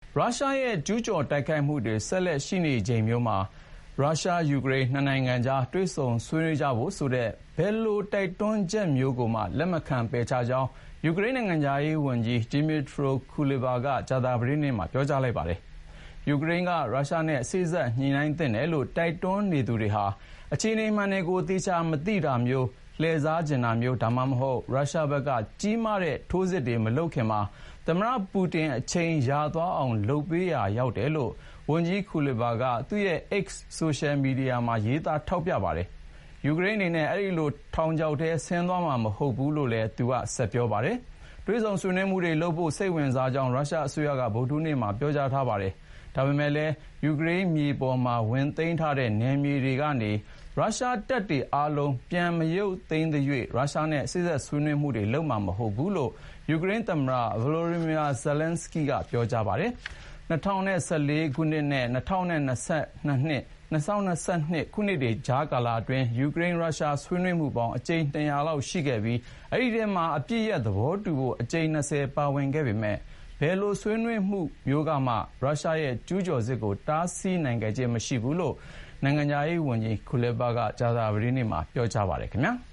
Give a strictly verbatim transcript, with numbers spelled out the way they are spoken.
ရုရှားရဲ့ကျူးကျော်တိုက်ခိုက်မှုတွေဆက်လက်ရှိနေချိန်မျိုးမှာရုရှား-ယူကရိန်းနှစ်နိုင်ငံကြားတွေ့ဆုံဆွေးနွေးကြဖို့ဆိုတဲ့ဘယ်လိုတိုက်တွန်းချက်မျိုးကိုမှလက်မခံပယ်ချကြောင်းယူကရိန်းနိုင်ငံသားရေးဝန်ကြီး Dmytro Kuleba ကကြာသပတေးနေ့မှာပြောကြားလိုက်ပါတယ်။ယူကရိန်းကရုရှားနဲ့စေ့စပ်ညှိနှိုင်းသင့်တယ်လို့တိုက်တွန်းနေသူတွေဟာအခြေအနေမှန်တွေကိုသေချာမသိတာမျိုးလှည့်စားချင်တာမျိုးဒါမှမဟုတ်ရုရှားဘက်ကကြီးမားတဲ့ထိုးစစ်တွေမလုပ်ခင်မှာသမ္မတပူတင်အချိန်ရသွားအောင်လုပ်ပေးရာရောက်တယ်လို့ဝန်ကြီး Kuleba ကသူ့ရဲ့ X ဆိုရှယ်မီဒီယာမှာရေးသားထောက်ပြပါတယ်။ယူကရိန်းအနေနဲ့အဲဒီလိုထောင်ချောက်ထဲဆင်းသွားမှာမဟုတ်ဘူးလို့လည်းသူကဆက်ပြောပါတယ်။တွဲဆောင်ဆွေးနွေးမှုတွေလုပ်ဖို့စိတ်ဝင်စားကြောင်းရုရှားအစိုးရကဗုဒ္ဓဟူးနေ့မှာပြောကြားထားပါတယ်။ဒါပေမဲ့လည်းယူကရိန်းမြေပေါ်မှာဝင်သိမ်းထားတဲ့နယ်မြေတွေကနေရုရှားတပ်တွေအားလုံးပြန်မရုပ်သိမ်းသရွေ့ရုရှားနဲ့စေ့စပ်ဆွေးနွေးမှုတွေလုပ်မှာမဟုတ်ဘူးလို့ယူကရိန်းသမ္မတ Volodymyr Zelensky ကပြောကြားပါတယ်။၂၀၁၄ ခုနှစ်နဲ့၂၀၂၂ ခုနှစ်ကြားကာလအတွင်းယူကရိန်း-ရုရှားဆွေးနွေးမှုပေါင်းအကြိမ်၂၀၀လောက်ရှိခဲ့ပြီးအဲဒီထဲမှာအပစ်ရပ်သဘောတူဖို့အကြိမ်၂၀ပါဝင်ခဲ့ပေမဲ့ဘယ်လိုဆွေးနွေးမှုမျိုးကမှရုရှားရဲ့ကျူးကျော်စစ်ကိုတားဆီးနိုင်ခဲ့ခြင်းမရှိဘူးလို့နိုင်ငံခြားရေးဝန်ကြီး Kuleba ကကြာသပတေးနေ့မှာပြောကြားပါတယ်ခင်ဗျာ။